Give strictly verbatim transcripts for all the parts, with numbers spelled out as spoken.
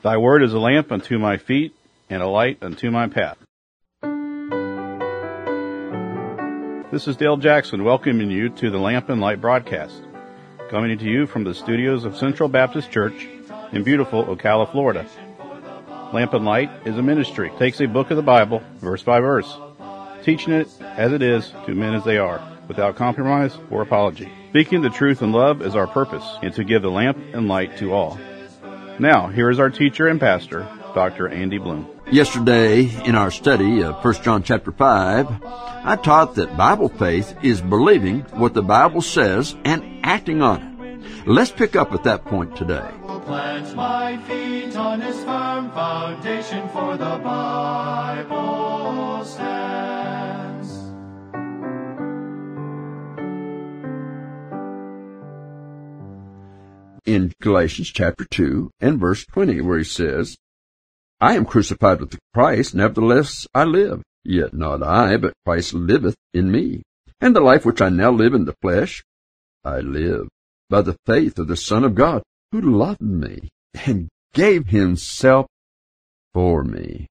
Thy word is a lamp unto my feet and a light unto my path. This is Dale Jackson welcoming you to the Lamp and Light broadcast, coming to you from the studios of Central Baptist Church in beautiful Ocala, Florida. Lamp and Light is a ministry. It takes a book of the Bible, verse by verse, teaching it as it is to men as they are, without compromise or apology. Speaking the truth in love is our purpose, and to give the lamp and light to all. Now, here is our teacher and pastor, Doctor Andy Bloom. Yesterday, in our study of First John chapter five, I taught that Bible faith is believing what the Bible says and acting on it. Let's pick up at that point today. Plant my feet on his firm foundation, for the Bible stands. In Galatians chapter two and verse twenty, where he says, I am crucified with Christ, nevertheless I live. Yet not I, but Christ liveth in me. And the life which I now live in the flesh, I live by the faith of the Son of God, who loved me and gave himself for me.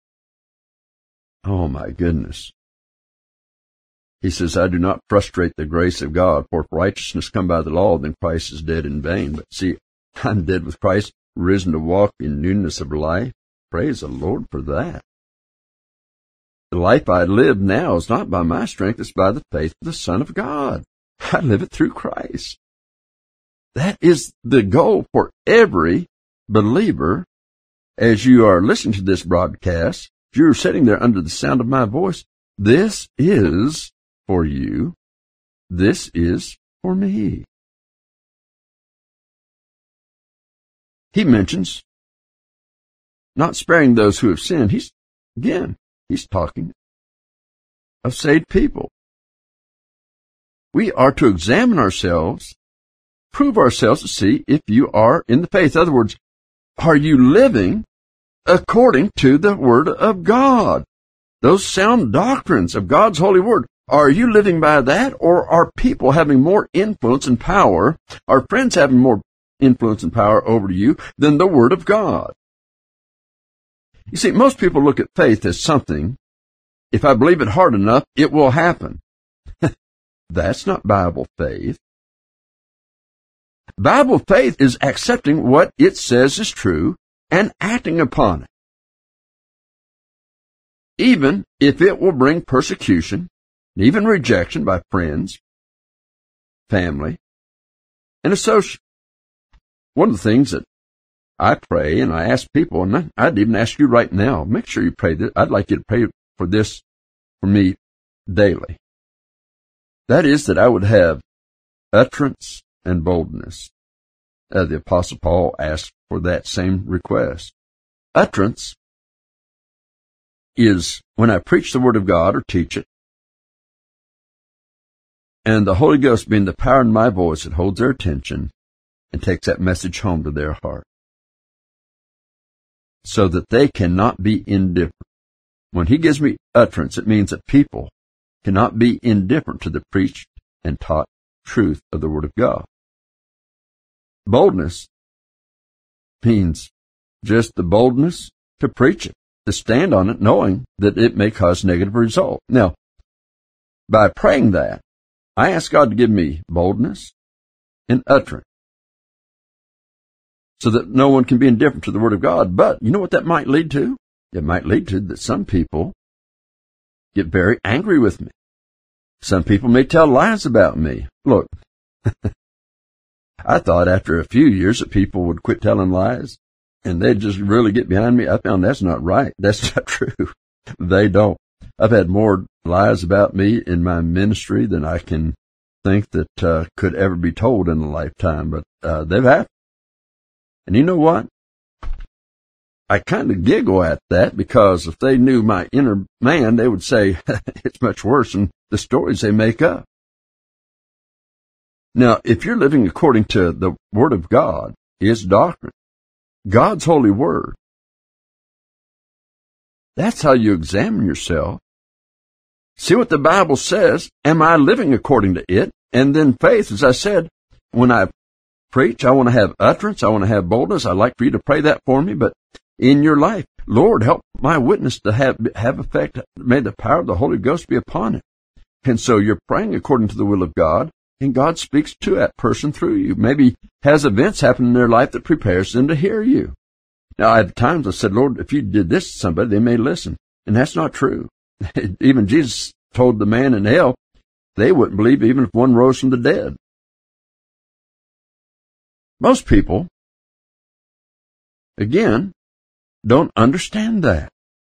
Oh my goodness. He says, I do not frustrate the grace of God, for if righteousness come by the law, then Christ is dead in vain. But see, I'm dead with Christ, risen to walk in newness of life. Praise the Lord for that. The life I live now is not by my strength, it's by the faith of the Son of God. I live it through Christ. That is the goal for every believer. As you are listening to this broadcast, if you're sitting there under the sound of my voice, this is for you. This is for me. He mentions not sparing those who have sinned. He's, again, he's talking of saved people. We are to examine ourselves, prove ourselves to see if you are in the faith. In other words, are you living according to the Word of God? Those sound doctrines of God's holy Word. Are you living by that, or are people having more influence and power, are friends having more influence and power over you than the Word of God? You see, most people look at faith as something, if I believe it hard enough, it will happen. That's not Bible faith. Bible faith is accepting what it says is true and acting upon it, even if it will bring persecution, even rejection by friends, family, and associates. One of the things that I pray, and I ask people, and I'd even ask you right now, make sure you pray this. I'd like you to pray for this for me daily. That is that I would have utterance and boldness. Uh, the Apostle Paul asked for that same request. Utterance is when I preach the Word of God or teach it, and the Holy Ghost being the power in my voice that holds their attention and takes that message home to their heart, so that they cannot be indifferent. When he gives me utterance, it means that people cannot be indifferent to the preached and taught truth of the Word of God. Boldness means just the boldness to preach it, to stand on it, knowing that it may cause negative result. Now, by praying that, I ask God to give me boldness and utterance, so that no one can be indifferent to the Word of God. But you know what that might lead to? It might lead to that some people get very angry with me. Some people may tell lies about me. Look, I thought after a few years that people would quit telling lies and they'd just really get behind me. I found that's not right. That's not true. They don't. I've had more lies about me in my ministry than I can think that uh, could ever be told in a lifetime, but uh, they've happened. And you know what? I kind of giggle at that, because if they knew my inner man, they would say it's much worse than the stories they make up. Now, if you're living according to the Word of God, His doctrine, God's holy Word, that's how you examine yourself. See what the Bible says. Am I living according to it? And then faith, as I said, when I preach, I want to have utterance. I want to have boldness. I'd like for you to pray that for me. But in your life. Lord, help my witness to have, have effect. May the power of the Holy Ghost be upon it. And so you're praying according to the will of God, and God speaks to that person through you. Maybe has events happen in their life that prepares them to hear you. Now, at times I said, Lord, if you did this to somebody, they may listen. And that's not true. Even Jesus told the man in hell, they wouldn't believe even if one rose from the dead. Most people, again, don't understand that.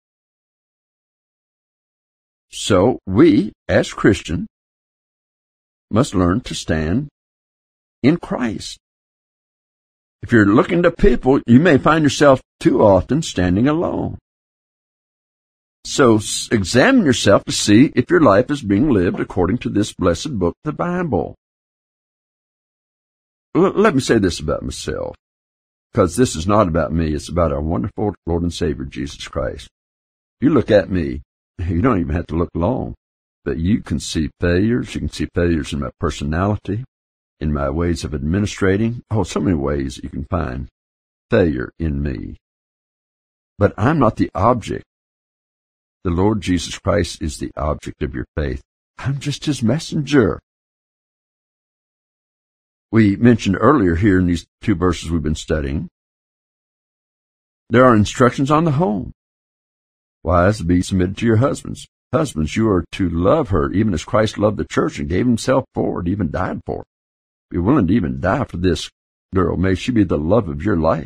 So we, as Christians, must learn to stand in Christ. If you're looking to people, you may find yourself too often standing alone. So examine yourself to see if your life is being lived according to this blessed book, the Bible. L- let me say this about myself, because this is not about me. It's about our wonderful Lord and Savior, Jesus Christ. You look at me, you don't even have to look long, but you can see failures. You can see failures in my personality, in my ways of administrating. Oh, so many ways you can find failure in me. But I'm not the object. The Lord Jesus Christ is the object of your faith. I'm just His messenger. We mentioned earlier here in these two verses we've been studying, there are instructions on the home. Wives, be submitted to your husbands. Husbands, you are to love her, even as Christ loved the church and gave Himself for it, even died for it. Be willing to even die for this girl. May she be the love of your life.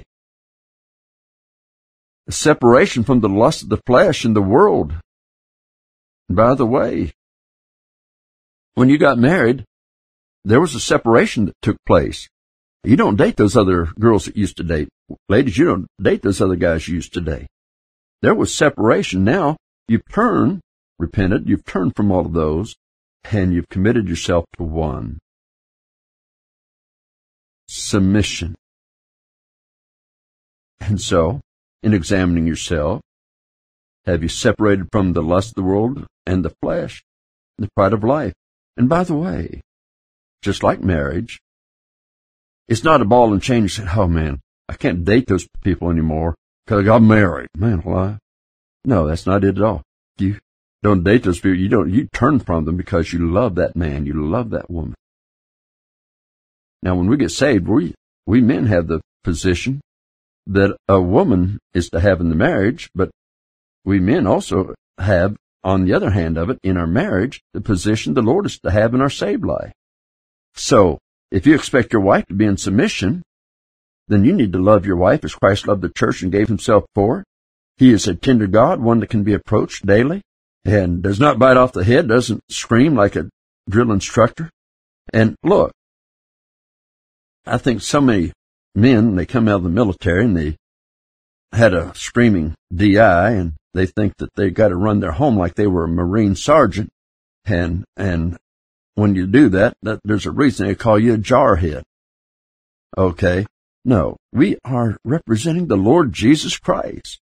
A separation from the lust of the flesh and the world. And by the way, when you got married, there was a separation that took place. You don't date those other girls that you used to date. Ladies, you don't date those other guys you used to date. There was separation. Now you've turned, repented, you've turned from all of those, and you've committed yourself to one. Submission. And so, in examining yourself, have you separated from the lust of the world and the flesh, the pride of life? And by the way, just like marriage, it's not a ball and chain. You say, oh man, I can't date those people anymore because I got married. Man, why? No, that's not it at all. You don't date those people. You don't, you turn from them because you love that man. You love that woman. Now, when we get saved, we, we men have the position that a woman is to have in the marriage, but we men also have, on the other hand of it, in our marriage, the position the Lord is to have in our saved life. So, if you expect your wife to be in submission, then you need to love your wife as Christ loved the church and gave Himself for it. He is a tender God, one that can be approached daily, and does not bite off the head, doesn't scream like a drill instructor. And look, I think so many men, they come out of the military and they had a screaming D I and they think that they got to run their home like they were a Marine sergeant. And, and when you do that, that there's a reason they call you a jarhead. Okay. No, we are representing the Lord Jesus Christ.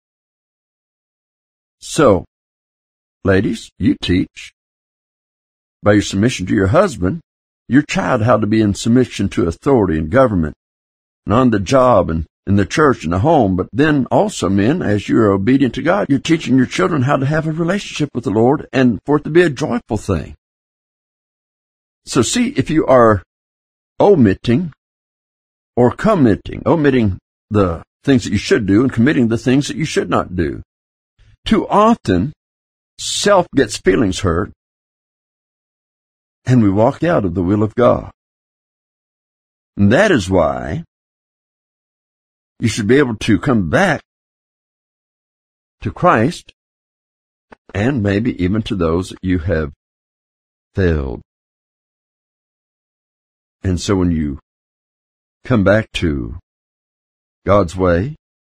So, ladies, you teach by your submission to your husband, your child how to be in submission to authority and government and on the job and in the church and the home. But then also, men, as you are obedient to God, you're teaching your children how to have a relationship with the Lord and for it to be a joyful thing. So see if you are omitting or committing, omitting the things that you should do and committing the things that you should not do. Too often, self gets feelings hurt, and we walk out of the will of God. And that is why you should be able to come back to Christ and maybe even to those that you have failed. And so when you come back to God's way,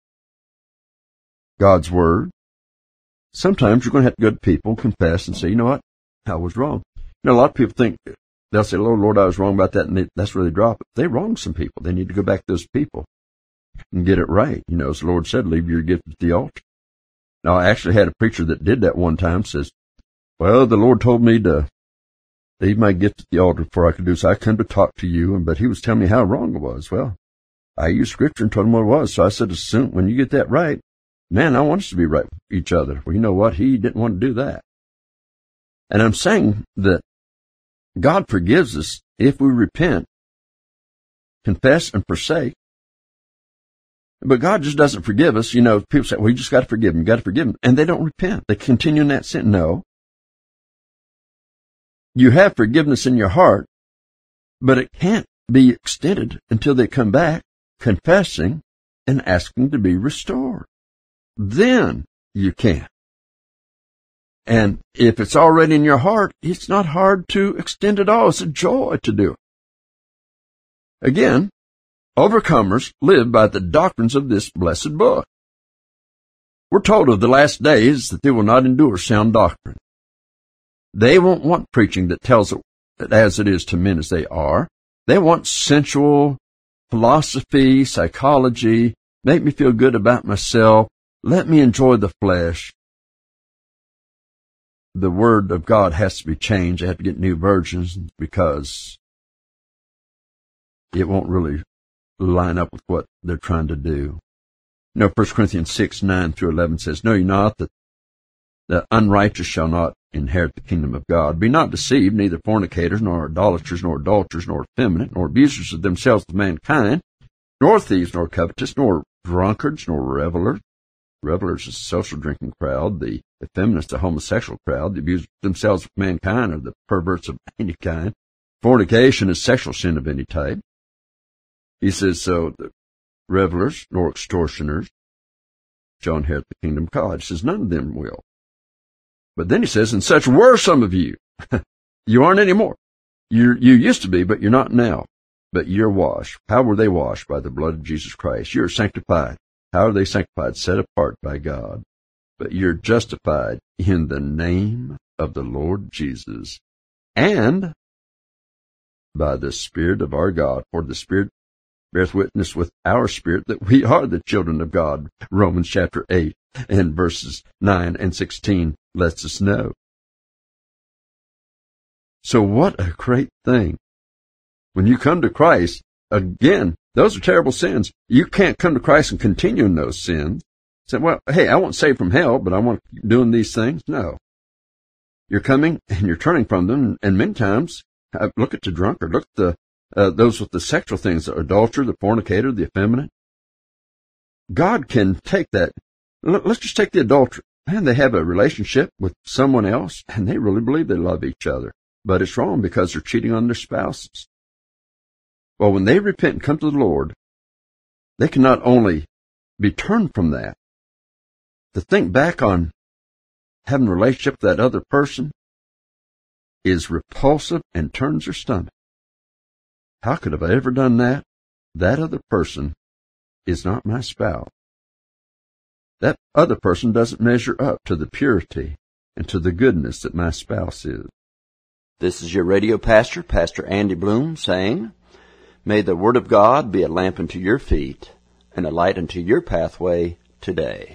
God's Word, sometimes you're going to have to go to people and confess and say, you know what, I was wrong. You know, a lot of people think, they'll say, Lord, Lord, I was wrong about that, and they, that's where they drop it. They wrong some people. They need to go back to those people and get it right. You know, as the Lord said, leave your gift at the altar. Now, I actually had a preacher that did that one time, says, well, the Lord told me to leave my gift at the altar before I could do so. I come to talk to you, but he was telling me how wrong it was. Well, I used scripture and told him what it was. So I said, as soon, when you get that right, man, I want us to be right with each other. Well, you know what? He didn't want to do that. And I'm saying that God forgives us if we repent, confess, and forsake. But God just doesn't forgive us. You know, people say, well, you just got to forgive him. You got to forgive him. And they don't repent. They continue in that sin. No. You have forgiveness in your heart, but it can't be extended until they come back confessing and asking to be restored. Then you can. And if it's already in your heart, it's not hard to extend it all. It's a joy to do it. Again, overcomers live by the doctrines of this blessed book. We're told of the last days that they will not endure sound doctrine. They won't want preaching that tells it as it is to men as they are. They want sensual philosophy, psychology, make me feel good about myself, let me enjoy the flesh. The Word of God has to be changed. They have to get new versions because it won't really line up with what they're trying to do. You know, First Corinthians six, nine through eleven says, know ye not that the unrighteous shall not inherit the kingdom of God? Be not deceived, neither fornicators, nor idolaters, nor adulterers, nor effeminate, nor abusers of themselves with mankind, nor thieves, nor covetous, nor drunkards, nor revelers. Revelers is a social drinking crowd. The effeminates, the homosexual crowd. The abusers of themselves with mankind are the perverts of any kind. Fornication is sexual sin of any type. He says, so the revelers, nor extortioners shall inherit the kingdom of God. He says, none of them will. But then he says, and such were some of you. You aren't anymore. You you used to be, but you're not now. But you're washed. How were they washed? By the blood of Jesus Christ. You're sanctified. How are they sanctified? Set apart by God. But you're justified in the name of the Lord Jesus and by the Spirit of our God. For the Spirit beareth witness with our spirit that we are the children of God. Romans chapter eight and verses nine and sixteen lets us know. So what a great thing. When you come to Christ, again, those are terrible sins. You can't come to Christ and continue in those sins. Say, well, hey, I want saved from hell, but I want to keep doing these things. No. You're coming and you're turning from them, and many times, look at the drunkard, look at the uh, those with the sexual things, the adulterer, the fornicator, the effeminate. God can take that. Let's just take the adulterer. Man, they have a relationship with someone else, and they really believe they love each other. But it's wrong because they're cheating on their spouses. Well, when they repent and come to the Lord, they can not only be turned from that, to think back on having a relationship with that other person is repulsive and turns their stomach. How could have I ever done that? That other person is not my spouse. That other person doesn't measure up to the purity and to the goodness that my spouse is. This is your radio pastor, Pastor Andy Bloom, saying, may the Word of God be a lamp unto your feet and a light unto your pathway today.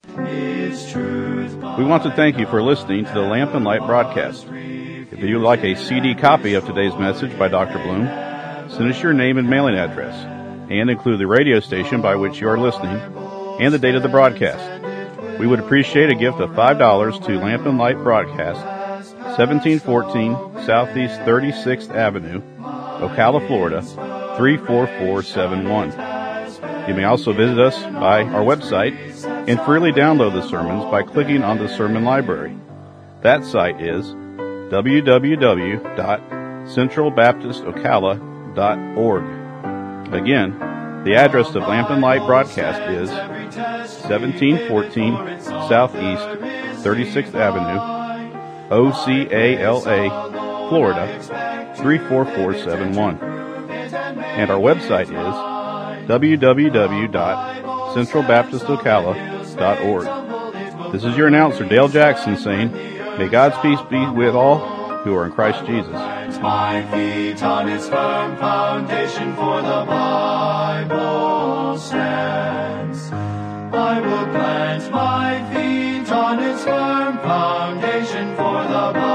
We want to thank you for listening to the Lamp and Light broadcast. If you'd like a C D copy of today's message by Doctor Bloom, send us your name and mailing address, and include the radio station by which you are listening and the date of the broadcast. We would appreciate a gift of five dollars to Lamp and Light Broadcast, seventeen fourteen Southeast thirty-sixth Avenue, Ocala, Florida, three four four seven one. You may also visit us by our website and freely download the sermons by clicking on the sermon library. That site is w w w dot central baptist ocala dot org. Again, the address of Lamp and Light Broadcast is seventeen fourteen Southeast thirty-sixth Avenue, O C A L A, Florida, three four four seven one. And our website is w w w dot central baptist ocala dot org. This is your announcer, Dale Jackson, saying, may God's peace be with all who are in Christ Jesus. My feet on its firm foundation, for the Bible stands. I will plant my feet on its firm foundation, for the Bible